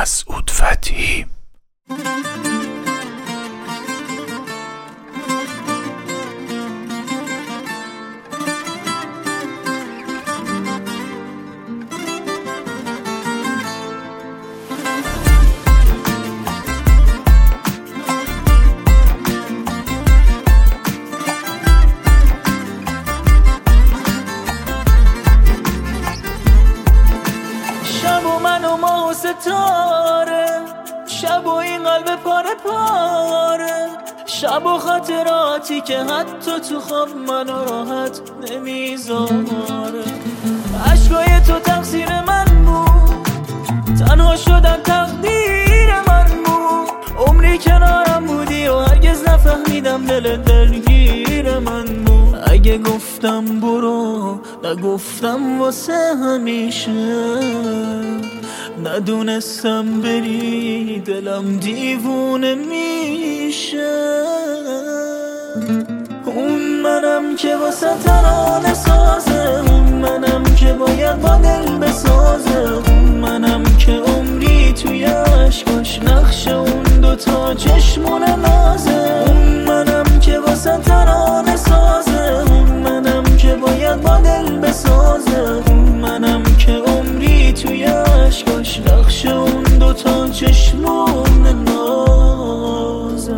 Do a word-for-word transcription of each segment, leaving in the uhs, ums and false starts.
مسعود فتحی. شب و من و ماه و ستاره، شب و این قلب پاره پاره، شب و خاطراتی که حتی تو خواب منو راحت نمیذاره. عشقای تو تقصیر من بود، تنها شدن تقدیر من بود. عمری کنارم بودی و هرگز نفهمیدم دل دلگیر من بود. اگه گفتم برو نگفتم واسه همیشه، ندونستم بری دلم دیوونه میشه. اون منم که واسه ترانه سازه، اون منم که باید با دل بسازه، اون منم که عمری توی عشقاش نقش اون دوتا چشمونه نازه. اون منم که واسه ترانه سازه، اون منم که باید با دل بسازه، اون منم که عمری توی عشقاش نقش اون دوتا چشمونه نازه.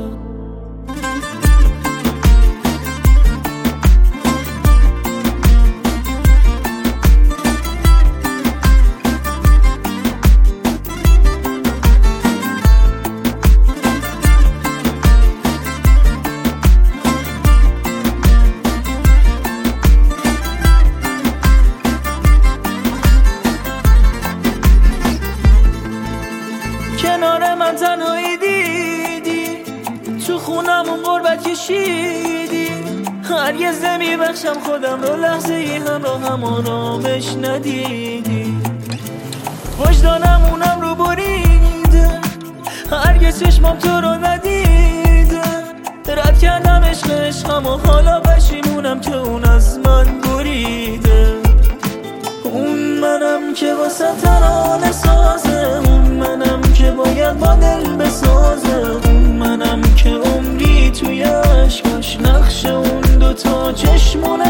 کنار من تنهایی دیدی، تو خونمون غربت کشیدی. هرگز نمیبخشم خودم رو لحظه ای هم رو هم آرامش ندیدی. وجدانم اونم رو بریده، هرگز چشمام تو رو ندیده. رد کردم عشق عشقم و حالا پشیمونم که اون از من بریده. اون منم که واسه ترانه سازه، اون منم که باید با دل بسازه، اون منم که عمری توی عشقاش نقش اون دوتا چشمونه